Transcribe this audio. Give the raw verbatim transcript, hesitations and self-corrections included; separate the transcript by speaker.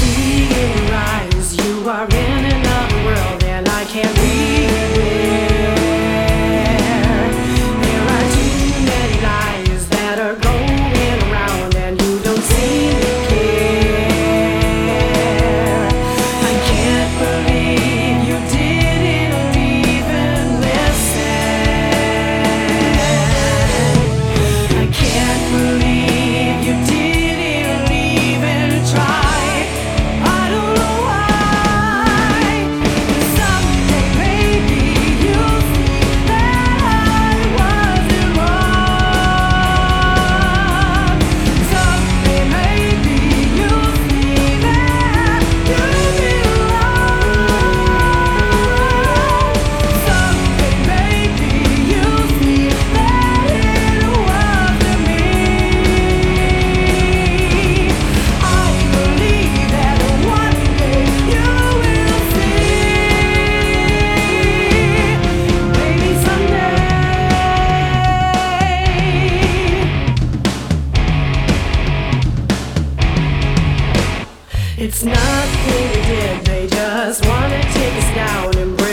Speaker 1: see in your eyes you are in another world and I can't be there. There are too many lies that are going around and you don't seem to care. I can't believe you didn't even listen. I can't believe you didn't even try. I don't know why. Someday maybe you'll see that I wasn't wrong. Someday maybe you'll see that you belong. Someday maybe you'll see that it wasn't me. I believe that one day you will see. Maybe someday. It's nothing we did, they just wanna take us down and break